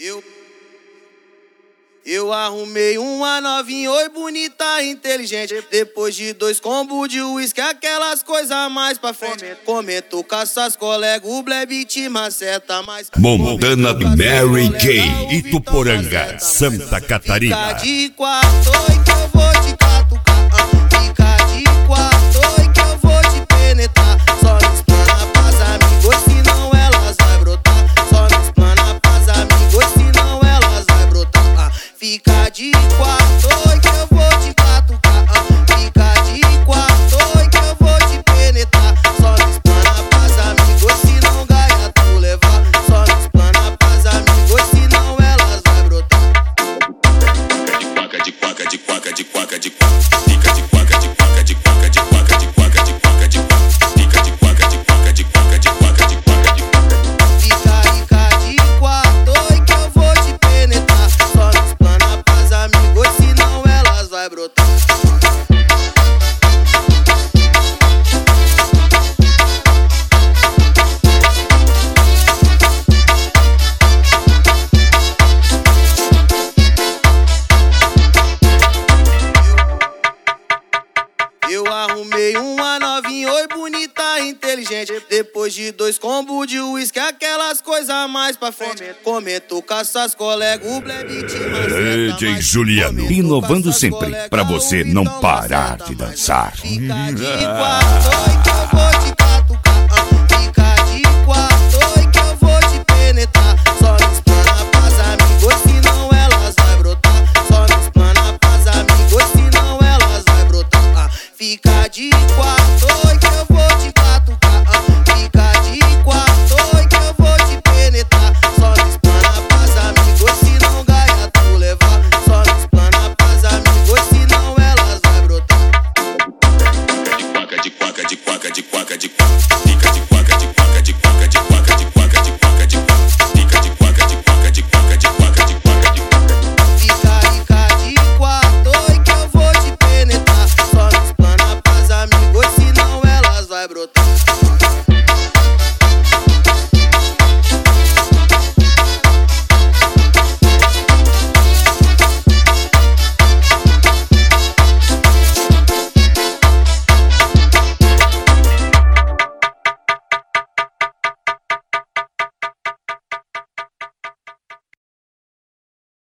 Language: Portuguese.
Eu arrumei uma novinha, oi bonita, inteligente. Depois de 2 combos de uísque, aquelas coisas mais pra frente. Comentou com essas colegas, o Bleb te maceta mais. Montana Mary Kay, Ituporanga, Santa Catarina. Fica de 4, oi que eu vou te catucar. Fica de 4, oi que eu vou te penetrar. Só me explana pras amigos, senão elas vai brotar. Só me explana pras amigos, senão elas vai brotar. Fica de 4, oi que eu vou te catucar. Fica de 4, oi que eu vou te penetrar. Só me explana pras amigos, senão gaia tu levar. Só me explana pras amigos, senão elas vai brotar. De quaca, de quaca, de quaca, de quaca. Fica de quaca, de quaca, de quaca, de quaca, de quaca, de quaca, de quaca. Fica de quaca, de quaca, de quaca, de quaca, de quaca, de quaca. Fica de 4, oi que eu vou te penetrar. Só me explana pras amigos, senão elas vai brotar. Eu arrumei uma novinha, oi bonita, inteligente. Depois de 2 combos de uísque, aquelas coisas mais pra frente. Comentou com essas colegas, o Bleb te maceta. DJ Juliano, inovando sempre, pra você não parar de dançar. Fica de 4, oi que eu vou te catucar. Fica de 4, oi que eu vou te penetrar. Só me explana pras amigos, senão elas vai brotar. Só me explana pras amigos, senão elas vai brotar. Fica de 4, oi que eu vou te catucar. Fica de 4, oi que eu vou te penetrar. Só me explana pras amigos, senão gaia tu levar. Só me explana pras amigos, senão elas vai brotar. De quaca, de quaca, de quaca, de quaca. Fica de quaca, de quaca, de quaca, de quaca, de quaca, de quaca, de quaca. Fica de quaca, de quaca, de quaca, de quaca, de quaca, de quaca. Fica de 4, oi que eu vou te penetrar. Só me explana pras amigos, senão elas vai brotar.